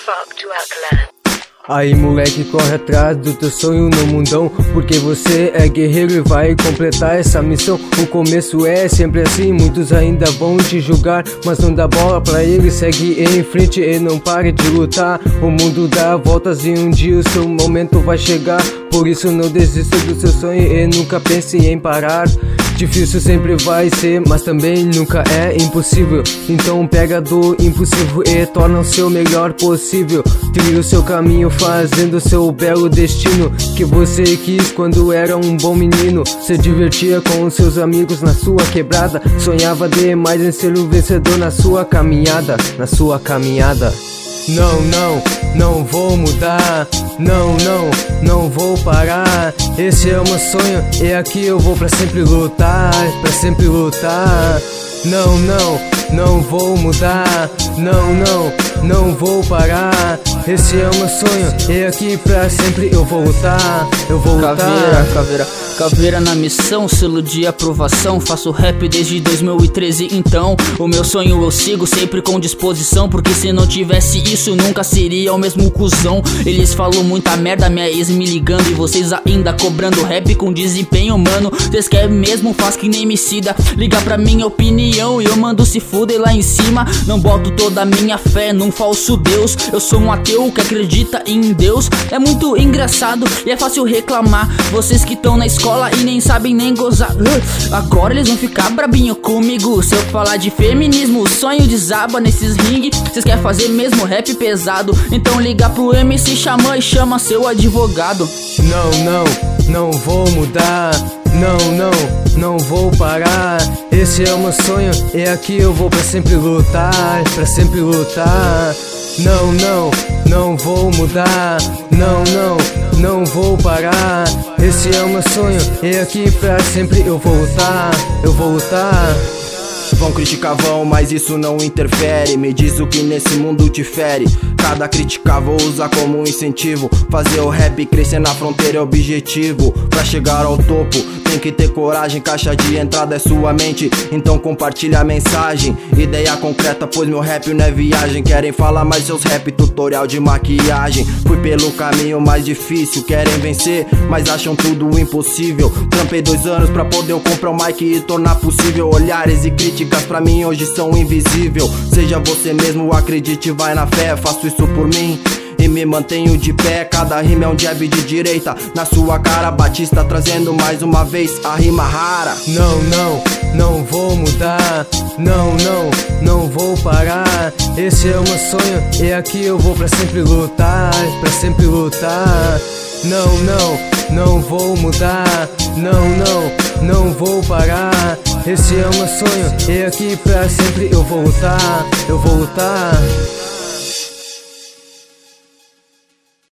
fuck to Alkaline. Aí moleque, corre atrás do teu sonho no mundão, porque você é guerreiro e vai completar essa missão. O começo é sempre assim, muitos ainda vão te julgar, mas não dá bola pra ele, segue em frente e não pare de lutar. O mundo dá voltas e um dia o seu momento vai chegar, por isso não desista do seu sonho e nunca pense em parar. Difícil sempre vai ser, mas também nunca é impossível. Então pega do impossível e torna o seu melhor possível. Trilha o seu caminho fazendo seu belo destino que você quis quando era um bom menino. Se divertia com os seus amigos na sua quebrada, sonhava demais em ser o vencedor na sua caminhada, na sua caminhada. Não, não, não vou mudar. Não, não, não vou parar. Esse é o meu sonho e aqui eu vou pra sempre lutar, pra sempre lutar. Não, não, não vou mudar. Não, não, não vou parar. Esse é o meu sonho e aqui pra sempre eu vou lutar, eu vou lutar. Caveira na missão, selo de aprovação. Faço rap desde 2013, então o meu sonho eu sigo sempre com disposição, porque se não tivesse isso nunca seria o mesmo cuzão. Eles falam muita merda, minha ex me ligando e vocês ainda cobrando rap com desempenho, mano. Vocês querem mesmo, faz que nem Emicida. Liga pra minha opinião e eu mando se fuder lá em cima. Não boto toda a minha fé num falso Deus. Eu sou um ateu que acredita em Deus. É muito engraçado e é fácil reclamar. Vocês que estão na escola e nem sabem nem gozar, agora eles vão ficar brabinho comigo se eu falar de feminismo. O sonho desaba nesses ringue. Vocês querem fazer mesmo rap pesado, então liga pro MC Xamã e chama seu advogado. Não, não, não vou mudar. Não, não, não vou parar. Esse é o meu sonho e aqui eu vou pra sempre lutar, pra sempre lutar. Não, não, não vou mudar. Não, não, não vou parar. Esse é o meu sonho e aqui pra sempre eu vou lutar, eu vou lutar. Vão criticar, vão, mas isso não interfere. Me diz o que nesse mundo te fere. Cada crítica vou usar como um incentivo. Fazer o rap crescer na fronteira é objetivo. Pra chegar ao topo tem que ter coragem. Caixa de entrada é sua mente, então compartilha a mensagem. Ideia concreta, pois meu rap não é viagem. Querem falar mais seus rap, tutorial de maquiagem. Fui pelo caminho mais difícil, querem vencer, mas acham tudo impossível. Trampei 2 anos pra poder eu comprar o mic e tornar possível. Olhares e críticas pra mim hoje são invisível. Seja você mesmo, acredite, vai na fé. Faço isso por mim e me mantenho de pé. Cada rima é um jab de direita na sua cara. Batista trazendo mais uma vez a rima rara. Não, não, não vou mudar. Não, não, não vou parar. Esse é o meu sonho e aqui eu vou pra sempre lutar, pra sempre lutar. Não, não, não vou mudar. Não, não, não vou parar. Esse é o meu sonho e aqui pra sempre eu vou lutar, eu vou lutar.